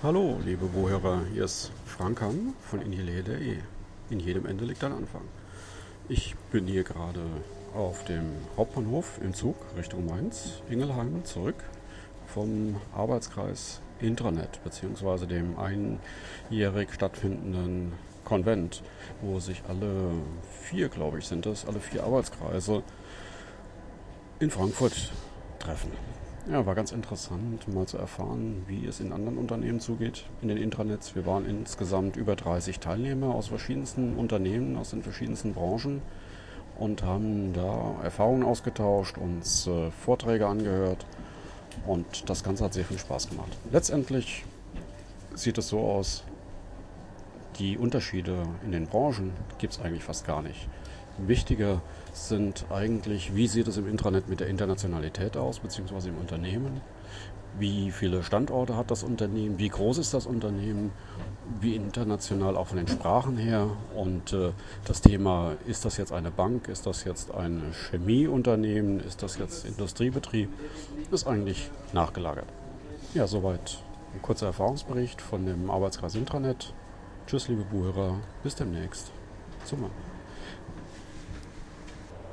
Hallo, liebe Zuhörer, hier ist Frank Hamm von injele.de. In jedem Ende liegt ein Anfang. Ich bin hier gerade auf dem Hauptbahnhof im Zug Richtung Mainz, Ingelheim zurück vom Arbeitskreis Intranet beziehungsweise dem einjährig stattfindenden Konvent, wo sich alle vier, glaube ich, sind es, alle vier Arbeitskreise in Frankfurt treffen. Ja, war ganz interessant, mal zu erfahren, wie es in anderen Unternehmen zugeht, in den Intranets. Wir waren insgesamt über 30 Teilnehmer aus verschiedensten Unternehmen, aus den verschiedensten Branchen und haben da Erfahrungen ausgetauscht, uns Vorträge angehört und das Ganze hat sehr viel Spaß gemacht. Letztendlich sieht es so aus, die Unterschiede in den Branchen gibt es eigentlich fast gar nicht. Wichtiger sind eigentlich, wie sieht es im Intranet mit der Internationalität aus, beziehungsweise im Unternehmen? Wie viele Standorte hat das Unternehmen? Wie groß ist das Unternehmen? Wie international auch von den Sprachen her? Und das Thema, ist das jetzt eine Bank? Ist das jetzt ein Chemieunternehmen? Ist das jetzt Industriebetrieb? Ist eigentlich nachgelagert. Ja, soweit ein kurzer Erfahrungsbericht von dem Arbeitskreis Intranet. Tschüss, liebe Buchhörer. Bis demnächst. Zum Mann.